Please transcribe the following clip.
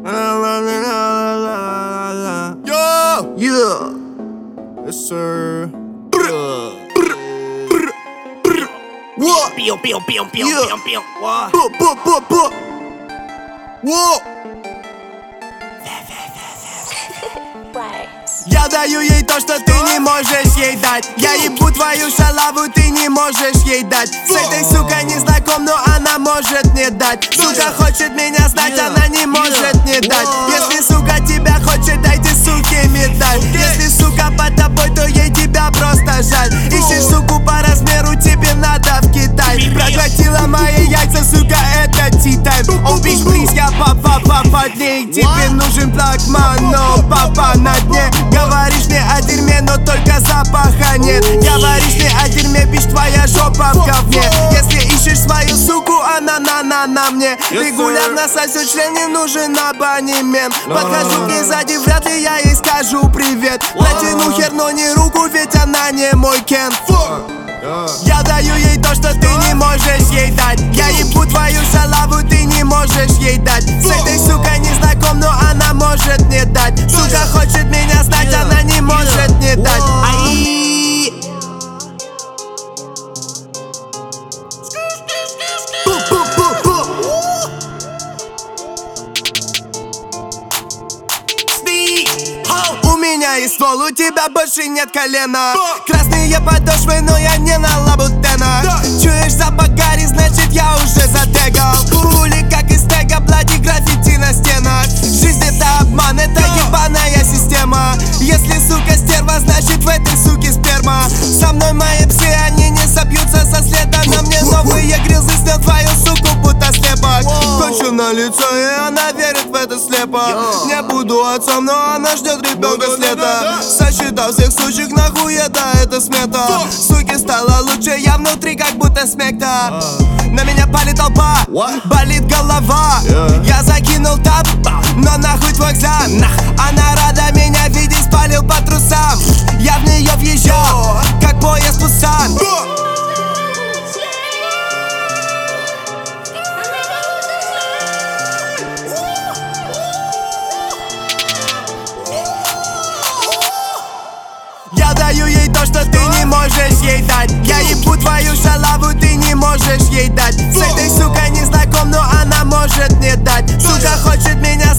Yo! Yeah! Yes, sir. What? Пил. What? What? Я даю ей то, что ты не можешь ей дать. Я ебу твою шалаву, ты не можешь ей дать. С этой сукой не знаком, но она может мне дать. Сука хочет меня знать, она не может не дать. Если сука тебя хочет, дайте суке медаль. Если сука под тобой, то ей тебя просто жаль. Ищешь суку по размеру, тебе надо в Китай. Проглотила мои яйца, сука, это ти-тайм. О, бич, плиз, я папа под ней. Тебе нужен плакман, но папа на дне. Говоришь мне о дерьме, но только запаха нет. Говоришь мне о дерьме, бич, твоя жопа в говне. Если ищешь свою суку, она на мне. Регулярно сосет член, не нужен абонемент. Подхожу к ней сзади, вряд ли я ей скажу привет. Натяну хер, но не руку, ведь она не мой Кен. Я даю ей то, что ты не можешь ей дать. Я ебу твою шалаву, ты не можешь ей дать. С этой сукой не знаком, но она может мне дать. Сука хочет меня знать, она не может не дать. Ай! У меня есть ствол, у тебя больше нет колена. Красные подошвы, но я не на лабутенах. Чуешь запах гари, значит я уже затегал. Пули как из тега, блади граффити на стенах. Жизнь это обман, это ебаная система. Если сука стерва, значит в этой суке сперма. Со мной мои псы, они не собьются со следа. На мне новые грилзы, снял твою суку, будто слепок. Кончу на лицо, и она верит в это слепо. Не буду отцом, но она ждет ребенка с лета. Сосчитал всех сучек, нахуй это смета. Суки стало лучше, я внутри как будто смекта. На меня палит толпа, болит голова. Я закинул тап, но нахуй твой экзам. Она рада меня видеть, спалил по трусам. Я в нее въезжал, как поезд Пусан. Я даю ей то, что ты не можешь ей дать. Я ебу твою шалаву, ты не можешь ей дать. С этой сукой не знаком, но она может мне дать. Сука хочет меня